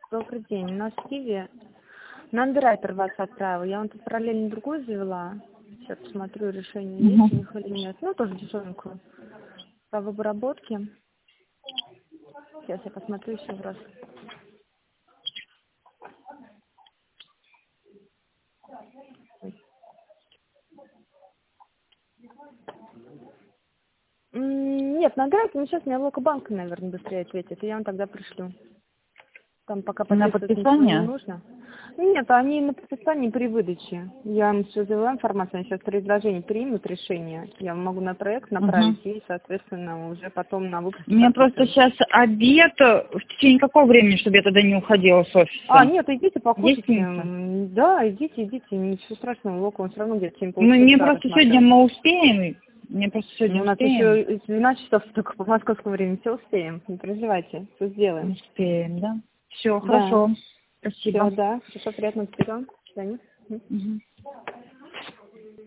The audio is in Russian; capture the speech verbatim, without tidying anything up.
Добрый день. У нас в Киеве на андеррайтер вас отправила. Я вам тут параллельно другую завела. Сейчас посмотрю, решение Угу. есть у них или нет. Ну, тоже дешевенькую. По в обработке. Сейчас я посмотрю еще раз. М, Нет, на андеррайтер, ну сейчас мне Локобанк, наверное, быстрее ответит. И я вам тогда пришлю. Там пока На подписывать ничего не подписание? нужно. Нет, они на подписании при выдаче. Я им все завела информацию, они сейчас при изложении примут решение. Я могу на проект Угу. направить и, соответственно, уже потом на выпуске У меня просто подписывать. сейчас обед. В течение какого времени, чтобы я тогда не уходила с А, офиса? нет, идите Есть покушайте. инфа? М, Да, идите, идите, ничего страшного, Лока, он все равно где-то семь Мы, мне полчаса просто сегодня рассмотрел. мы успеем. Мне просто Ну, сегодня у нас успеем. еще двенадцать часов только по московскому времени, все успеем, не переживайте, все сделаем. Успеем, да? Все, Да, хорошо. все, Спасибо. да, все приятного, до свидания. Мгм.